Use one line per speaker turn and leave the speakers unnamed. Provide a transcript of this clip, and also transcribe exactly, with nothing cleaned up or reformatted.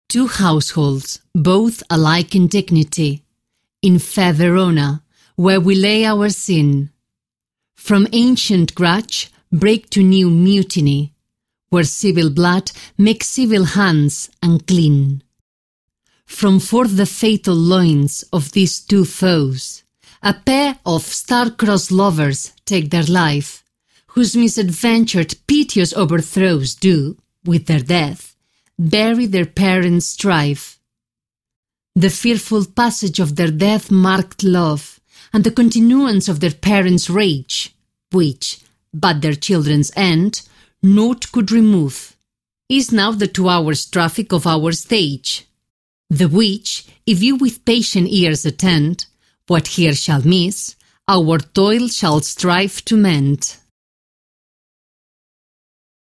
Two households, both alike in dignity, in fair Verona, where we lay our sin. From ancient grudge break to new mutiny, where civil blood makes civil hands unclean. From forth the fatal loins of these two foes, a pair of star-crossed lovers take their life, whose misadventured piteous overthrows do, with their death, bury their parents' strife. The fearful passage of their death-marked love, and the continuance of their parents' rage, which, but their children's end, naught could remove, is now the two hours' traffic of our stage, the which, if you with patient ears attend, what here shall miss, our toil shall strive to mend.